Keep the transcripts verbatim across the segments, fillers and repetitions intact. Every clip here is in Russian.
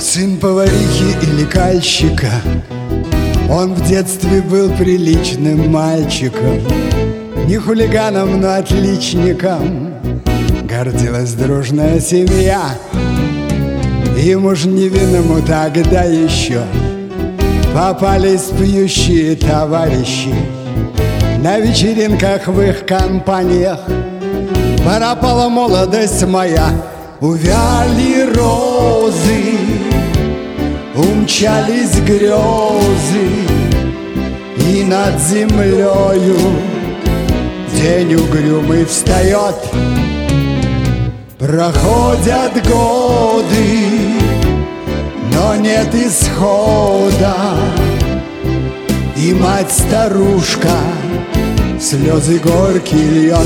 Сын поварихи или кальщика, он в детстве был приличным мальчиком, не хулиганом, но отличником. Гордилась дружная семья, ему ж невинному тогда еще попались пьющие товарищи. На вечеринках в их компаниях пропала молодость моя. Увяли розы, умчались грезы, и над землею день угрюмый встает. Проходят годы, но нет исхода, и мать-старушка слезы горькие льет.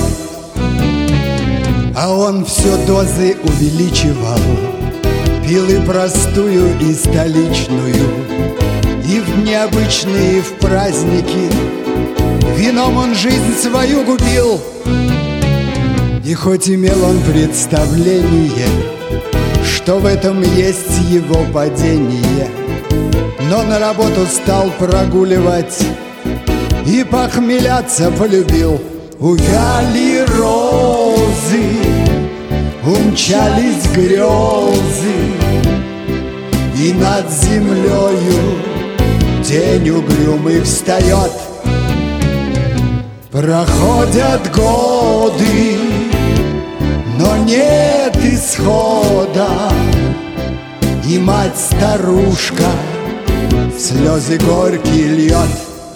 А он все дозы увеличивал, пил и простую, и столичную, и в необычные, и в праздники. Вином он жизнь свою губил. И хоть имел он представление, что в этом есть его падение, но на работу стал прогуливать и похмеляться полюбил. Увяли розы, умчались грезы, и над землею день угрюмый встает. Проходят годы, но нет исхода, и мать-старушка слезы горькие льет.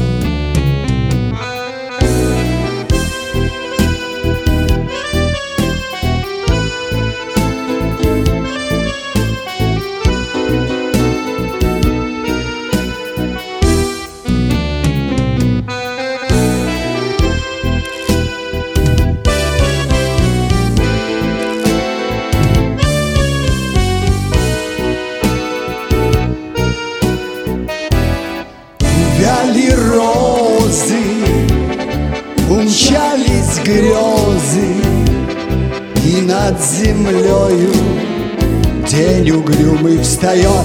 Увяли розы, умчались грезы, и над землею день угрюмый встает.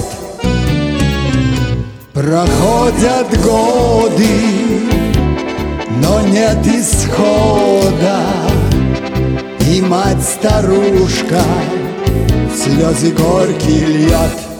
Проходят годы, но нет исхода, и мать-старушка слезы горькие льет.